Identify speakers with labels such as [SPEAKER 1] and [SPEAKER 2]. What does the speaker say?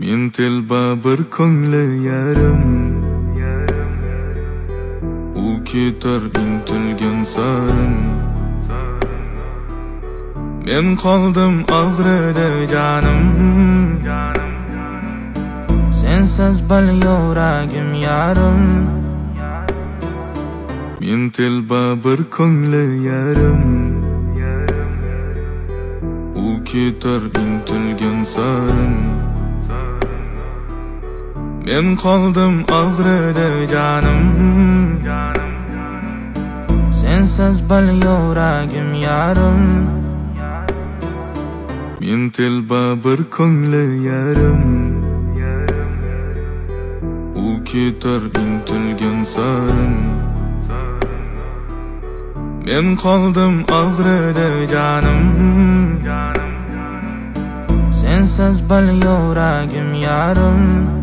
[SPEAKER 1] Men telba bir ko'ngli yarim, u ketar intilgan sarin. Men qoldim og'rida jonim, sensiz bil yuragim yarim. Men telba bir ko'ngli yarim, u ketar intilgan sarin. Men qoldim og'rida jonim, sensiz bil yuragim yarim. Men telba bir ko'ngli yarim, u ketar intilgan sarin. Men qoldim og'rida jonim, sensiz bil yuragim yarim.